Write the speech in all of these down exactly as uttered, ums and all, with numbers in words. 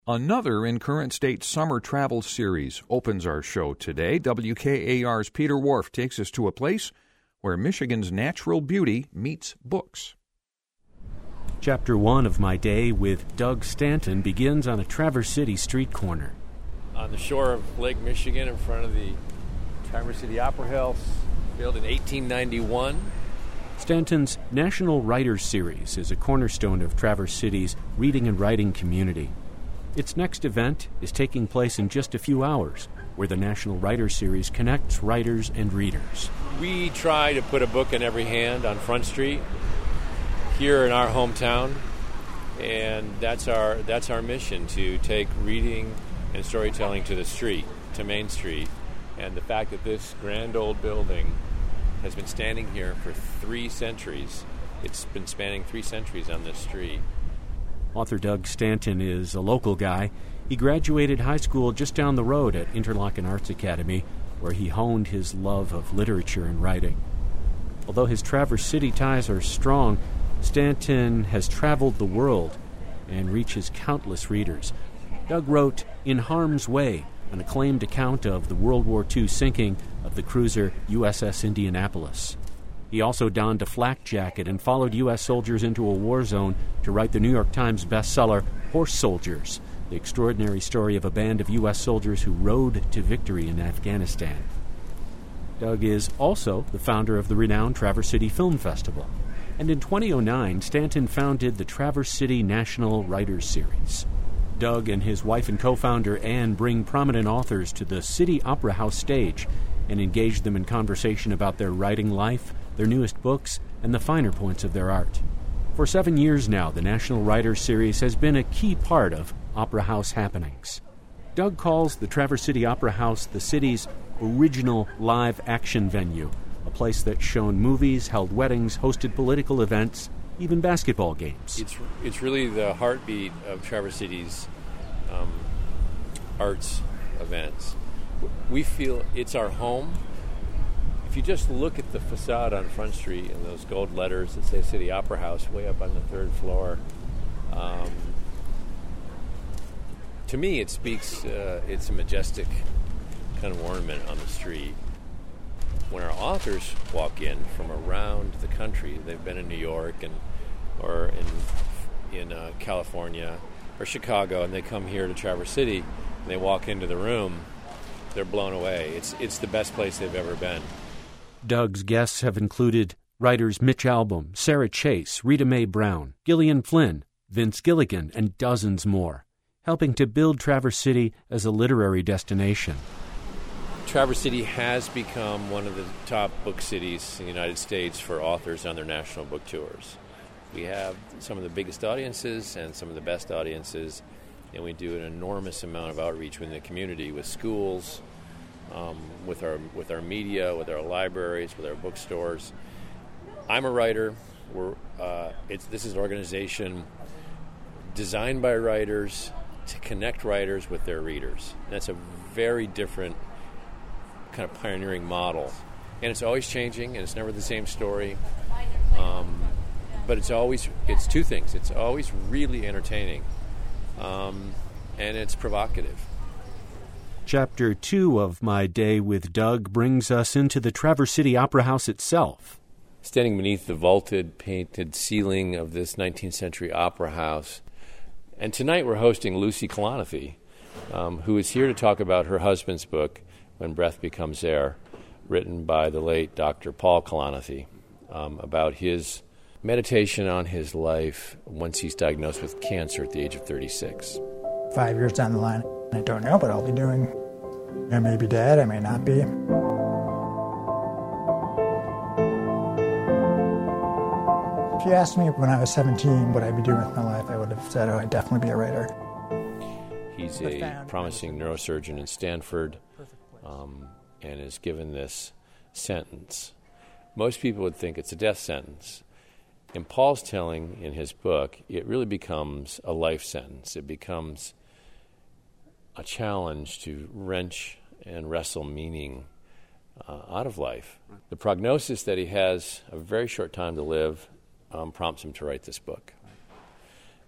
Another in Current State Summer Travel Series opens our show today. W K A R's Peter Wharf takes us to a place where Michigan's natural beauty meets books. Chapter one of my day with Doug Stanton begins on a Traverse City street corner. On the shore of Lake Michigan in front of the Traverse City Opera House, built in eighteen ninety-one. Stanton's National Writers Series is a cornerstone of Traverse City's reading and writing community. Its next event is taking place in just a few hours, where the National Writers Series connects writers and readers. We try to put a book in every hand on Front Street here in our hometown, and that's our that's our mission, to take reading and storytelling to the street, to Main Street. And the fact that this grand old building has been standing here for three centuries, it's been spanning three centuries on this street. Author Doug Stanton is a local guy. He graduated high school just down the road at Interlochen Arts Academy, where he honed his love of literature and writing. Although his Traverse City ties are strong, Stanton has traveled the world and reaches countless readers. Doug wrote In Harm's Way, an acclaimed account of the World War Two sinking of the cruiser U S S Indianapolis. He also donned a flak jacket and followed U S soldiers into a war zone to write the New York Times bestseller Horse Soldiers, the extraordinary story of a band of U S soldiers who rode to victory in Afghanistan. Doug is also the founder of the renowned Traverse City Film Festival. And in two thousand nine, Stanton founded the Traverse City National Writers Series. Doug and his wife and co-founder Ann bring prominent authors to the City Opera House stage and engage them in conversation about their writing life, their newest books, and the finer points of their art. For seven years now, the National Writers Series has been a key part of Opera House happenings. Doug calls the Traverse City Opera House the city's original live action venue, a place that's shown movies, held weddings, hosted political events, even basketball games. It's it's really the heartbeat of Traverse City's um, arts events. We feel it's our home. If you just look at the facade on Front Street and those gold letters that say City Opera House way up on the third floor, um, to me it speaks, uh, it's a majestic kind of ornament on the street. When our authors walk in from around the country, they've been in New York and or in in uh, California or Chicago, and they come here to Traverse City, and they walk into the room, they're blown away. It's it's the best place they've ever been. Doug's guests have included writers Mitch Albom, Sarah Chase, Rita Mae Brown, Gillian Flynn, Vince Gilligan, and dozens more, helping to build Traverse City as a literary destination. Traverse City has become one of the top book cities in the United States for authors on their national book tours. We have some of the biggest audiences and some of the best audiences, and we do an enormous amount of outreach within the community with schools, um, with our with our media, with our libraries, with our bookstores. I'm a writer. We're uh, it's this is an organization designed by writers to connect writers with their readers. And that's a very different kind of pioneering model, and it's always changing, and it's never the same story. Um, but it's always it's two things. It's always really entertaining, um, and it's provocative. Chapter two of my day with Doug brings us into the Traverse City Opera House itself. Standing beneath the vaulted, painted ceiling of this nineteenth century opera house, and tonight we're hosting Lucy Kalanithi, um, who is here to talk about her husband's book, When Breath Becomes Air, written by the late Doctor Paul Kalanithi, um, about his meditation on his life once he's diagnosed with cancer at the age of thirty-six. Five years down the line, I don't know what I'll be doing. I may be dead, I may not be. If you asked me when I was seventeen what I'd be doing with my life, I would have said, oh, I'd definitely be a writer. He's a promising neurosurgeon in Stanford, um, and is given this sentence. Most people would think it's a death sentence. In Paul's telling in his book, it really becomes a life sentence. It becomes a challenge to wrench and wrestle meaning uh, out of life. The prognosis that he has a very short time to live um, prompts him to write this book.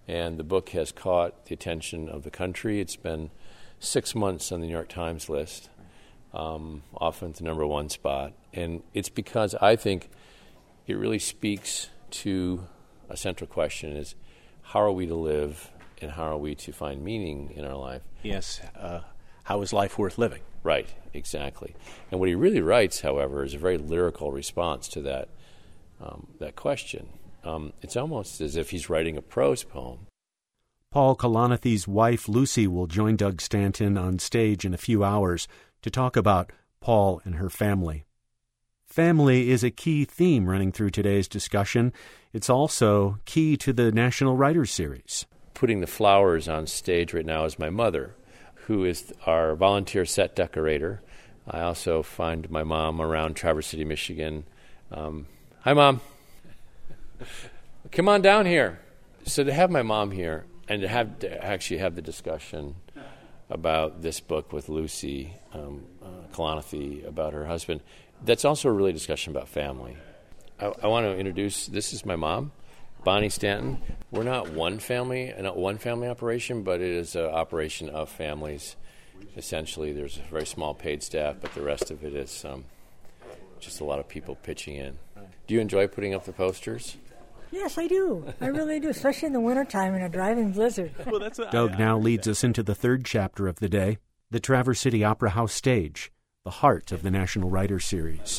And the book has caught the attention of the country. It's been six months on the New York Times list, um, often at the number one spot. And it's because I think it really speaks to a central question is, how are we to live and how are we to find meaning in our life? Yes. Uh, how is life worth living? Right, exactly. And what he really writes, however, is a very lyrical response to that um, that question. Um, it's almost as if he's writing a prose poem. Paul Kalanithe's wife, Lucy, will join Doug Stanton on stage in a few hours to talk about Paul and her family. Family is a key theme running through today's discussion. It's also key to the National Writers Series. Putting the flowers on stage right now is my mother, who is our volunteer set decorator. I also find my mom around Traverse City, Michigan. Um, hi, Mom. Come on down here. So to have my mom here and to have to actually have the discussion about this book with Lucy um, uh, Kalanithi, about her husband, that's also a really discussion about family. I, I want to introduce, this is my mom, Bonnie Stanton. We're not one family, not one family operation, but it is an operation of families. Essentially, there's a very small paid staff, but the rest of it is um, just a lot of people pitching in. Do you enjoy putting up the posters? Yes, I do. I really do, especially in the wintertime in a driving blizzard. Well, that's a, Doug I, now I leads us into the third chapter of the day, the Traverse City Opera House stage, the heart of the National Writers Series.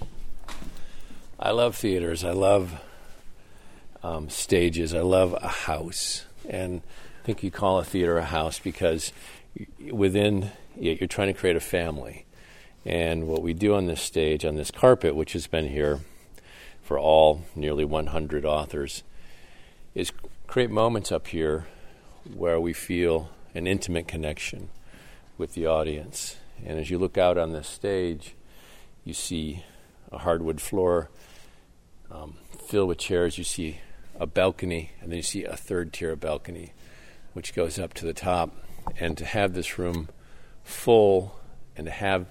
I love theaters. I love um, stages. I love a house. And I think you call a theater a house because within it, you're trying to create a family. And what we do on this stage, on this carpet, which has been here for all nearly one hundred authors, is create moments up here where we feel an intimate connection with the audience. And as you look out on this stage, you see a hardwood floor um, filled with chairs. You see a balcony, and then you see a third tier of balcony, which goes up to the top. And to have this room full and to have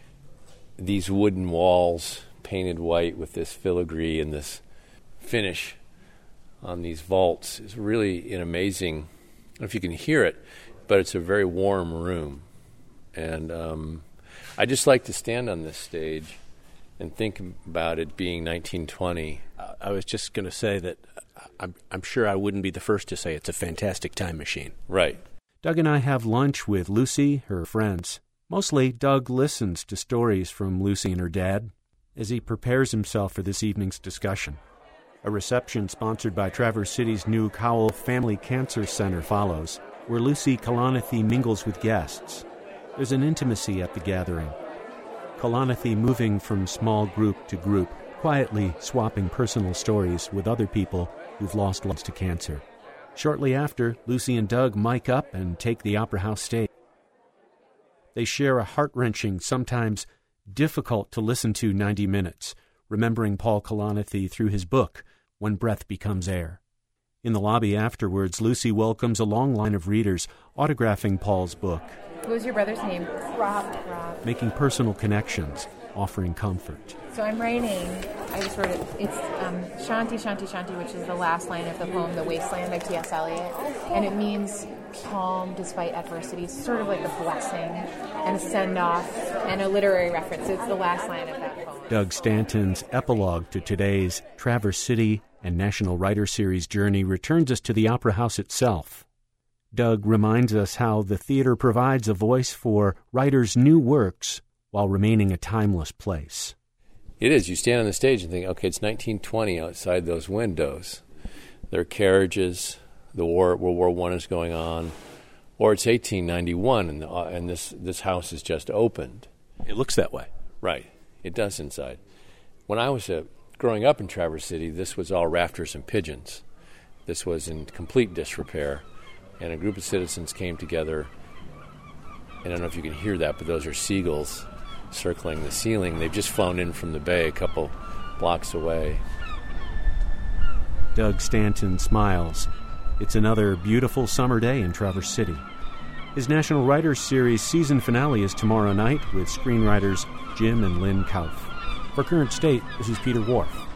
these wooden walls painted white with this filigree and this finish on these vaults is really an amazing, I don't know if you can hear it, but it's a very warm room. And um, I just like to stand on this stage and think about it being nineteen twenty. Uh, I was just going to say that I'm, I'm sure I wouldn't be the first to say it's a fantastic time machine. Right. Doug and I have lunch with Lucy, her friends. Mostly, Doug listens to stories from Lucy and her dad as he prepares himself for this evening's discussion. A reception sponsored by Traverse City's new Cowell Family Cancer Center follows, where Lucy Kalanithi mingles with guests. There's an intimacy at the gathering. Kalanithi moving from small group to group, quietly swapping personal stories with other people who've lost loved ones to cancer. Shortly after, Lucy and Doug mic up and take the Opera House stage. They share a heart-wrenching, sometimes difficult to listen to ninety minutes, remembering Paul Kalanithi through his book, When Breath Becomes Air. In the lobby afterwards, Lucy welcomes a long line of readers autographing Paul's book. What was your brother's name? Rob. Rob. Making personal connections, offering comfort. So I'm writing, I just wrote it, it's um, Shanti, Shanti, Shanti, which is the last line of the poem, The Wasteland by T S Eliot. And it means calm despite adversity. It's sort of like a blessing and a send-off and a literary reference. It's the last line of that poem. Doug Stanton's epilogue to today's Traverse City and National Writers Series journey returns us to the Opera House itself. Doug reminds us how the theater provides a voice for writers' new works while remaining a timeless place. It is. You stand on the stage and think, okay, it's nineteen twenty outside those windows. There are carriages. The war, World War One is going on. Or it's eighteen ninety-one, and, the, uh, and this, this house is just opened. It looks that way. Right. It does inside. When I was uh, growing up in Traverse City, this was all rafters and pigeons. This was in complete disrepair. And a group of citizens came together. I don't know if you can hear that, but those are seagulls circling the ceiling. They've just flown in from the bay a couple blocks away. Doug Stanton smiles. It's another beautiful summer day in Traverse City. His National Writers Series season finale is tomorrow night with screenwriters Jim and Lynn Kauf. For Current State, this is Peter Wharf.